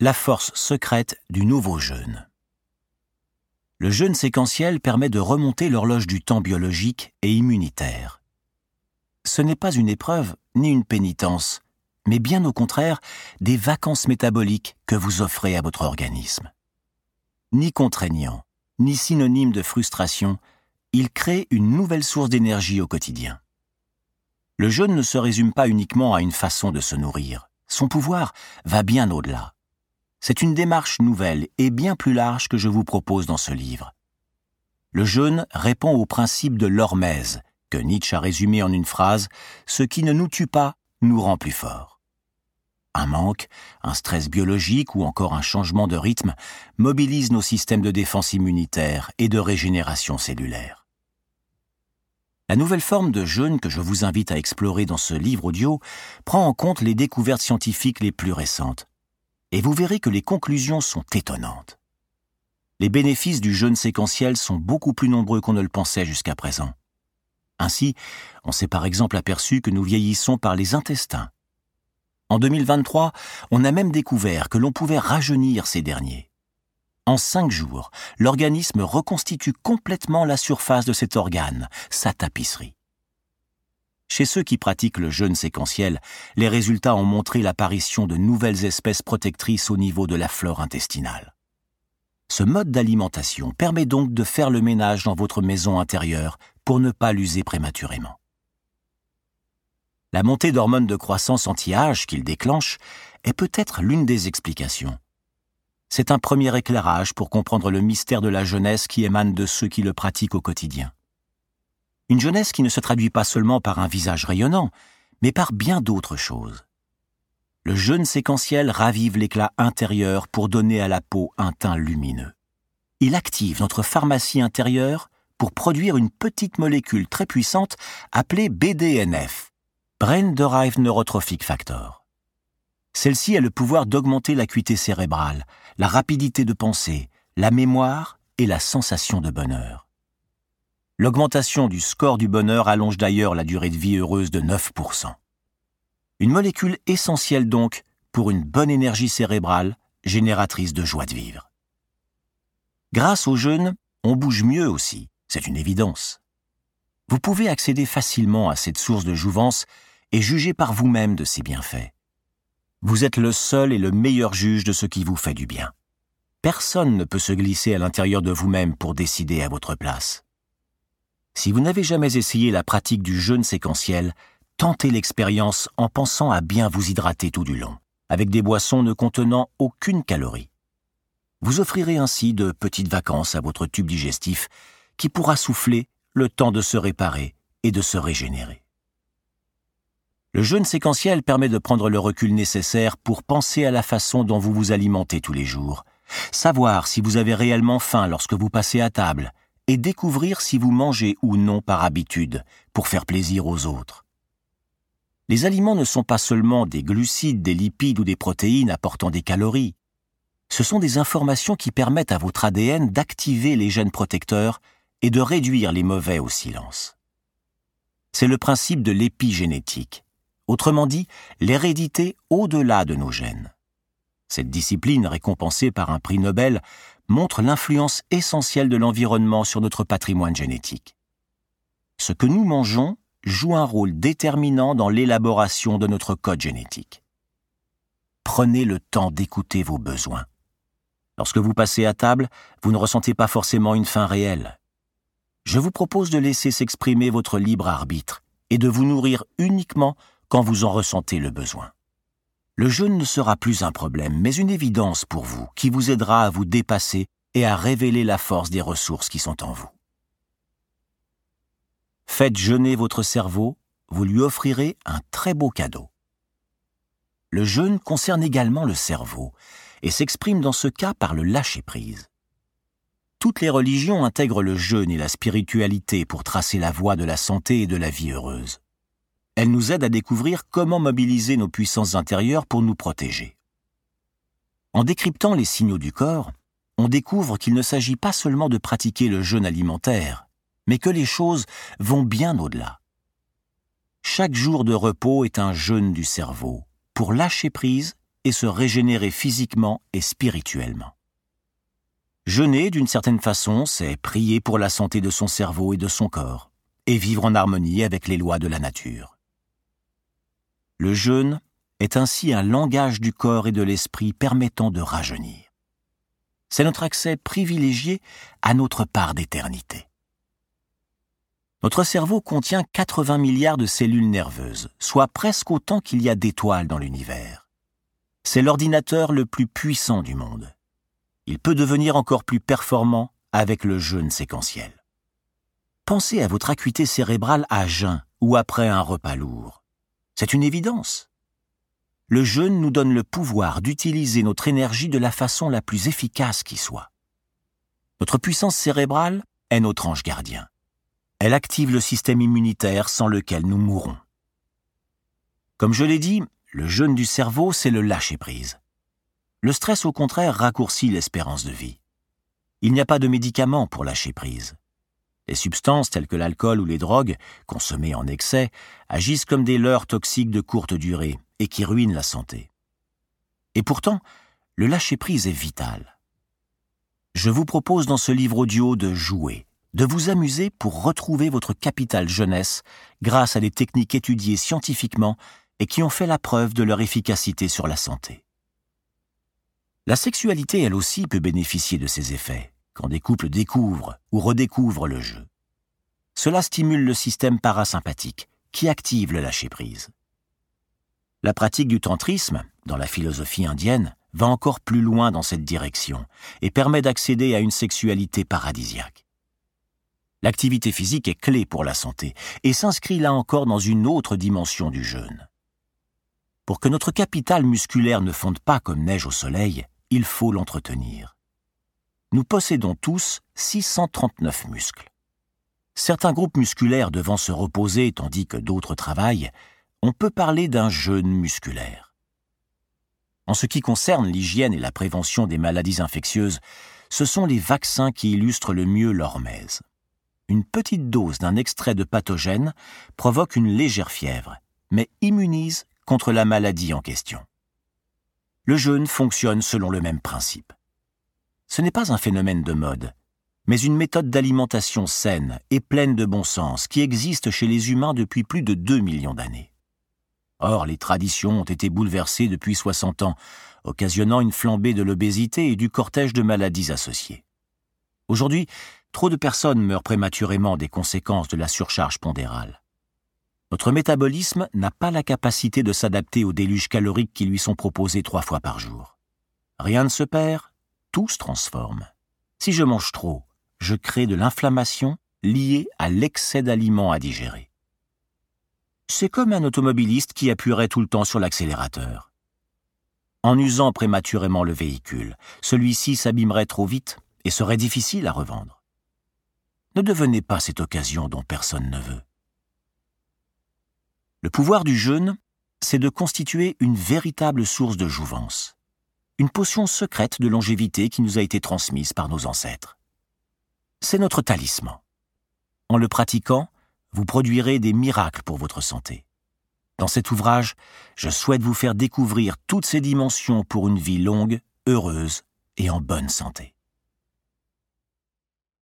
la force secrète du nouveau jeûne. Le jeûne séquentiel permet de remonter l'horloge du temps biologique et immunitaire. Ce n'est pas une épreuve ni une pénitence, mais bien au contraire des vacances métaboliques que vous offrez à votre organisme. Ni contraignant, ni synonyme de frustration, il crée une nouvelle source d'énergie au quotidien. Le jeûne ne se résume pas uniquement à une façon de se nourrir. Son pouvoir va bien au-delà. C'est une démarche nouvelle et bien plus large que je vous propose dans ce livre. Le jeûne répond au principe de l'hormèse, que Nietzsche a résumé en une phrase « Ce qui ne nous tue pas nous rend plus forts ». Un manque, un stress biologique ou encore un changement de rythme mobilisent nos systèmes de défense immunitaire et de régénération cellulaire. La nouvelle forme de jeûne que je vous invite à explorer dans ce livre audio prend en compte les découvertes scientifiques les plus récentes. Et vous verrez que les conclusions sont étonnantes. Les bénéfices du jeûne séquentiel sont beaucoup plus nombreux qu'on ne le pensait jusqu'à présent. Ainsi, on s'est par exemple aperçu que nous vieillissons par les intestins. En 2023, on a même découvert que l'on pouvait rajeunir ces derniers. En 5 jours, l'organisme reconstitue complètement la surface de cet organe, sa tapisserie. Chez ceux qui pratiquent le jeûne séquentiel, les résultats ont montré l'apparition de nouvelles espèces protectrices au niveau de la flore intestinale. Ce mode d'alimentation permet donc de faire le ménage dans votre maison intérieure pour ne pas l'user prématurément. La montée d'hormones de croissance anti-âge qu'il déclenche est peut-être l'une des explications. C'est un premier éclairage pour comprendre le mystère de la jeunesse qui émane de ceux qui le pratiquent au quotidien. Une jeunesse qui ne se traduit pas seulement par un visage rayonnant, mais par bien d'autres choses. Le jeûne séquentiel ravive l'éclat intérieur pour donner à la peau un teint lumineux. Il active notre pharmacie intérieure pour produire une petite molécule très puissante appelée BDNF, Brain Derived Neurotrophic Factor. Celle-ci a le pouvoir d'augmenter l'acuité cérébrale, la rapidité de pensée, la mémoire et la sensation de bonheur. L'augmentation du score du bonheur allonge d'ailleurs la durée de vie heureuse de 9%. Une molécule essentielle donc pour une bonne énergie cérébrale, génératrice de joie de vivre. Grâce au jeûne, on bouge mieux aussi, c'est une évidence. Vous pouvez accéder facilement à cette source de jouvence et juger par vous-même de ses bienfaits. Vous êtes le seul et le meilleur juge de ce qui vous fait du bien. Personne ne peut se glisser à l'intérieur de vous-même pour décider à votre place. Si vous n'avez jamais essayé la pratique du jeûne séquentiel, tentez l'expérience en pensant à bien vous hydrater tout du long, avec des boissons ne contenant aucune calorie. Vous offrirez ainsi de petites vacances à votre tube digestif qui pourra souffler le temps de se réparer et de se régénérer. Le jeûne séquentiel permet de prendre le recul nécessaire pour penser à la façon dont vous vous alimentez tous les jours, savoir si vous avez réellement faim lorsque vous passez à table et découvrir si vous mangez ou non par habitude pour faire plaisir aux autres. Les aliments ne sont pas seulement des glucides, des lipides ou des protéines apportant des calories. Ce sont des informations qui permettent à votre ADN d'activer les gènes protecteurs et de réduire les mauvais au silence. C'est le principe de l'épigénétique. Autrement dit, l'hérédité au-delà de nos gènes. Cette discipline, récompensée par un prix Nobel, montre l'influence essentielle de l'environnement sur notre patrimoine génétique. Ce que nous mangeons joue un rôle déterminant dans l'élaboration de notre code génétique. Prenez le temps d'écouter vos besoins. Lorsque vous passez à table, vous ne ressentez pas forcément une faim réelle. Je vous propose de laisser s'exprimer votre libre arbitre et de vous nourrir uniquement quand vous en ressentez le besoin. Le jeûne ne sera plus un problème, mais une évidence pour vous, qui vous aidera à vous dépasser et à révéler la force des ressources qui sont en vous. Faites jeûner votre cerveau, vous lui offrirez un très beau cadeau. Le jeûne concerne également le cerveau et s'exprime dans ce cas par le lâcher-prise. Toutes les religions intègrent le jeûne et la spiritualité pour tracer la voie de la santé et de la vie heureuse. Elle nous aide à découvrir comment mobiliser nos puissances intérieures pour nous protéger. En décryptant les signaux du corps, on découvre qu'il ne s'agit pas seulement de pratiquer le jeûne alimentaire, mais que les choses vont bien au-delà. Chaque jour de repos est un jeûne du cerveau, pour lâcher prise et se régénérer physiquement et spirituellement. Jeûner, d'une certaine façon, c'est prier pour la santé de son cerveau et de son corps, et vivre en harmonie avec les lois de la nature. Le jeûne est ainsi un langage du corps et de l'esprit permettant de rajeunir. C'est notre accès privilégié à notre part d'éternité. Notre cerveau contient 80 milliards de cellules nerveuses, soit presque autant qu'il y a d'étoiles dans l'univers. C'est l'ordinateur le plus puissant du monde. Il peut devenir encore plus performant avec le jeûne séquentiel. Pensez à votre acuité cérébrale à jeun ou après un repas lourd. C'est une évidence. Le jeûne nous donne le pouvoir d'utiliser notre énergie de la façon la plus efficace qui soit. Notre puissance cérébrale est notre ange gardien. Elle active le système immunitaire sans lequel nous mourrons. Comme je l'ai dit, le jeûne du cerveau, c'est le lâcher-prise. Le stress, au contraire, raccourcit l'espérance de vie. Il n'y a pas de médicament pour lâcher prise. Les substances telles que l'alcool ou les drogues, consommées en excès, agissent comme des leurres toxiques de courte durée et qui ruinent la santé. Et pourtant, le lâcher-prise est vital. Je vous propose dans ce livre audio de jouer, de vous amuser pour retrouver votre capital jeunesse grâce à des techniques étudiées scientifiquement et qui ont fait la preuve de leur efficacité sur la santé. La sexualité, elle aussi, peut bénéficier de ces effets, quand des couples découvrent ou redécouvrent le jeu. Cela stimule le système parasympathique, qui active le lâcher-prise. La pratique du tantrisme, dans la philosophie indienne, va encore plus loin dans cette direction et permet d'accéder à une sexualité paradisiaque. L'activité physique est clé pour la santé et s'inscrit là encore dans une autre dimension du jeûne. Pour que notre capital musculaire ne fonde pas comme neige au soleil, il faut l'entretenir. Nous possédons tous 639 muscles. Certains groupes musculaires devant se reposer tandis que d'autres travaillent, on peut parler d'un jeûne musculaire. En ce qui concerne l'hygiène et la prévention des maladies infectieuses, ce sont les vaccins qui illustrent le mieux leur mèse. Une petite dose d'un extrait de pathogène provoque une légère fièvre, mais immunise contre la maladie en question. Le jeûne fonctionne selon le même principe. Ce n'est pas un phénomène de mode, mais une méthode d'alimentation saine et pleine de bon sens qui existe chez les humains depuis plus de 2 millions d'années. Or, les traditions ont été bouleversées depuis 60 ans, occasionnant une flambée de l'obésité et du cortège de maladies associées. Aujourd'hui, trop de personnes meurent prématurément des conséquences de la surcharge pondérale. Notre métabolisme n'a pas la capacité de s'adapter aux déluges caloriques qui lui sont proposés 3 fois par jour. Rien ne se perd, tout se transforme. Si je mange trop, je crée de l'inflammation liée à l'excès d'aliments à digérer. C'est comme un automobiliste qui appuierait tout le temps sur l'accélérateur. En usant prématurément le véhicule, celui-ci s'abîmerait trop vite et serait difficile à revendre. Ne devenez pas cette occasion dont personne ne veut. Le pouvoir du jeûne, c'est de constituer une véritable source de jouvence, une potion secrète de longévité qui nous a été transmise par nos ancêtres. C'est notre talisman. En le pratiquant, vous produirez des miracles pour votre santé. Dans cet ouvrage, je souhaite vous faire découvrir toutes ces dimensions pour une vie longue, heureuse et en bonne santé.